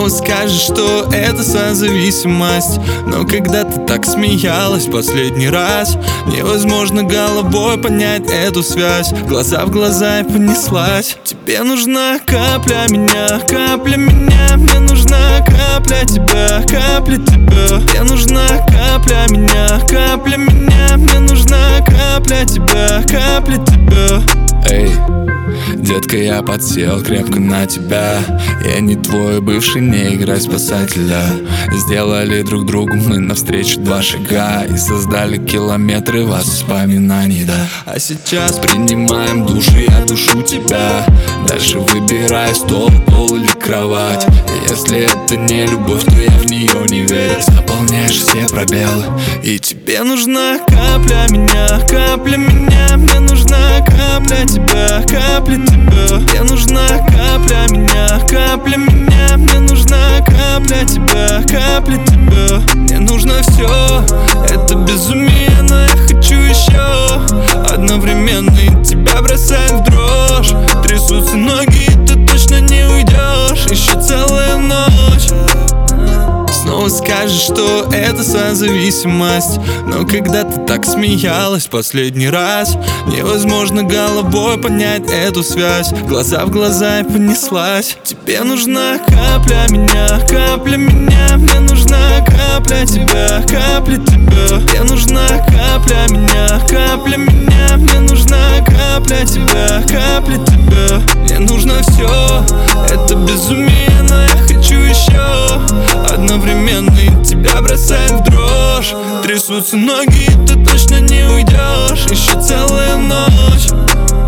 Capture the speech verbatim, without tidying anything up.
Снова скажешь, что это созависимость, но когда ты так смеялась в последний раз, невозможно головой понять эту связь. Глаза в глаза и понеслась. Тебе нужна капля меня, капля меня. Мне нужна капля тебя, капля тебя. Тебе нужна капля меня, капля меня. Мне нужна капля тебя, капля тебя. Эй, детка, я подсел крепко на тебя. Я не твой бывший, не играй спасателя. Сделали друг другу мы навстречу два шага и создали километры воспоминаний, да. А сейчас принимаем душ, и я душу тебя. Дальше выбирай стол, пол или кровать. И если это не любовь, то я в нее не верю. Заполняешь все пробелы, и тебе нужна капля меня, капля меня. Мне нужна капля тебя, капля тебя. Мне нужна капля меня, капля меня. Мне нужна капля тебя, капля тебя. Мне нужно все, это безумие, но я хочу еще. Одновременно и тебя бросает в дрожь. Трясутся ноги, и ты точно не уйдешь. Еще целая ночь. Снова скажешь, что это созависимость, но когда ты так смеялась в последний раз, невозможно головой понять эту связь. Глаза в глаза и понеслась. Тебе нужна капля меня, капля меня. Мне нужна капля тебя, капля тебя. Мне нужна капля меня, капля меня. Мне нужна капля тебя, капля тебя. Мне нужно все, это безумие, но я хочу еще. Одновременно и тебя бросает в дрожь. Трясутся ноги, и ты точно не уйдешь. Еще целая ночь.